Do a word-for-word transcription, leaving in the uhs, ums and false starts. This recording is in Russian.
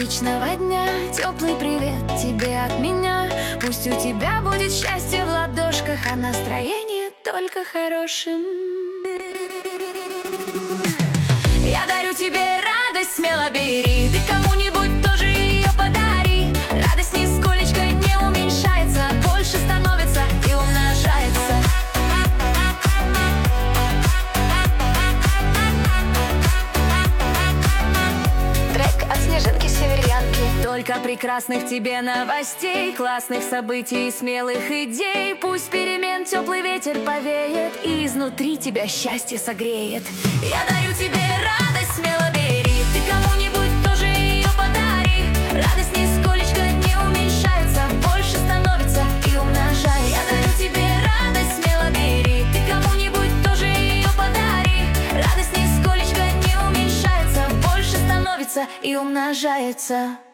солнечного дня теплый привет тебе от меня. Пусть у тебя будет счастье в ладошках, а настроение только хорошим. Я дарю тебе радость, смело бери, ты кому-нибудь тоже ее подари. Радость нисколечко не уменьшается, больше становится и умножается. Трек от Снежинки-Северянки. Только прекрасных тебе новостей, классных событий и смелых идей. Пусть перемен теплый ветер повеет и изнутри тебя счастье согреет. Я дарю тебе радость, смело бери, ты кому-нибудь тоже ее подари. Радость нисколечко не уменьшается, больше становится и умножается. Я дарю тебе радость, смело бери, ты кому-нибудь тоже ее подари. Радость нисколечко не уменьшается, больше становится и умножается.